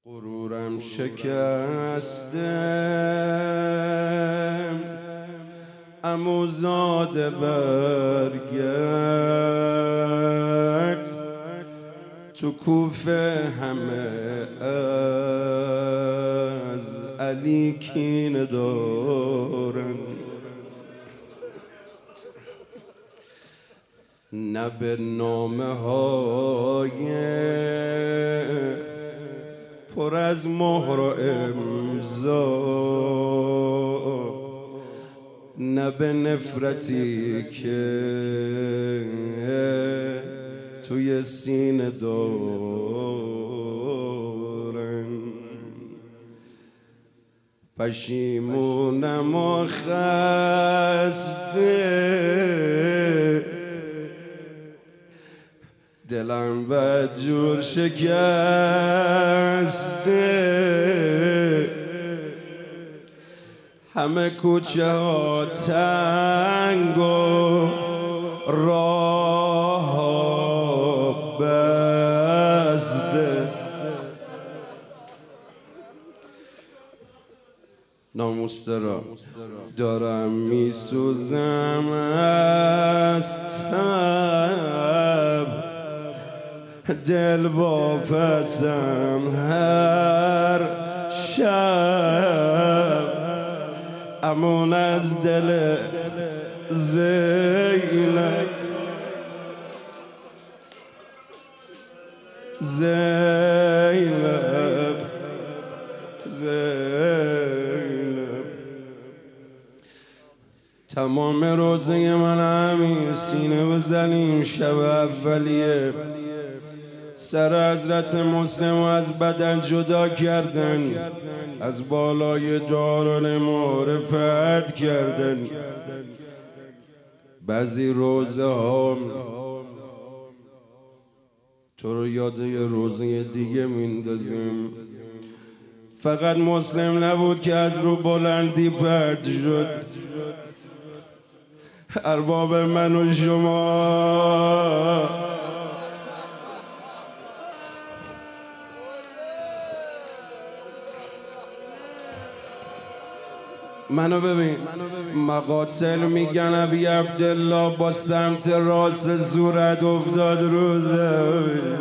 غرورم شکستم عموزاده برگرد تو کوفه همه از علی کینه دارن نه به نامه های پر از مهر و امضا نه به نفرتی که توی سینه دارن پشیمونم و خسته دلم و جور شکسته همه کوچه ها تنگ و راه ها بسته ناموس دارم میسوزم از تب دل واپسم هر شب امون از دل زینب تمام روزه من همین سینه بزنیم شب اولیه سر حضرت مسلم از بدن جدا کردن از بالای دارالمعارف پرت کردن بعضی روزه ها تو رو یاد یه روزه دیگه میندازیم فقط مسلم نبود که از رو بلندی پرت شد ارباب من و شما منو ببین مقاتل میگن ابی عبدالله با سمت راست صورت افتاد روزه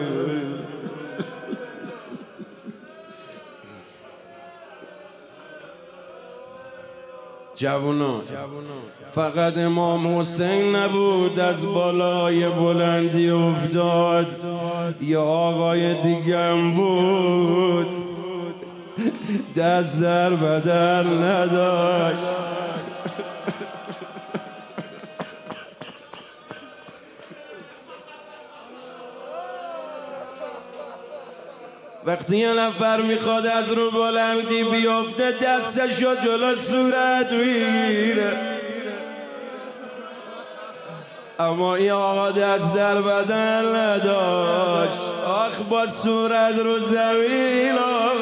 جوونا فقط امام حسین نبود از بالای بلندی افتاد یا آقای دیگم بود دست در بدر نداشت وقتی یه نفر میخواد از رو بلندی بیفته دستشو جلو صورت میگیره اما این آقا دست در بدن نداشت آخ با صورت رو زمین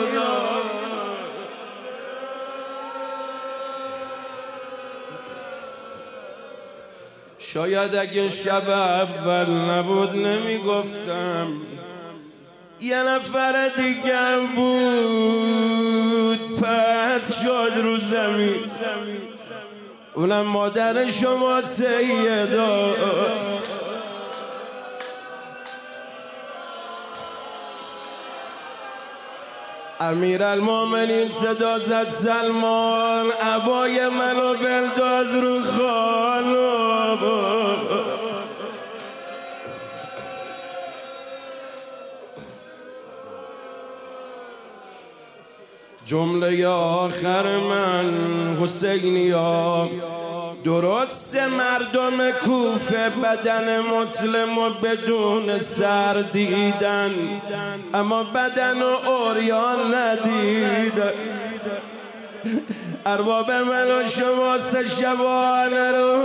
شاید اگه شب اول نبود نمیگفتم یه نفر دیگه بود پرت شد رو زمین اونم مادر شما سیدا امیرالمومنین صدا زد سلمان عبای منو بنداز رو خانم جمله آخر من حسینیا درست مردم کوفه بدن مسلم و بدون سر دیدن اما بدن و عریان ندیدن ارباب من و شما سه شبانه رو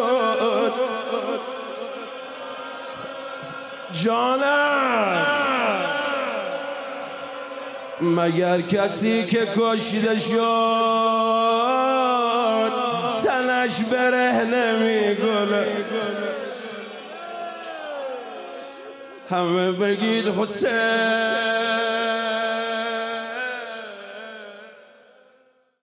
جانم مگر کسی که کشته شد تنش برهنه میگله همه بگید حسین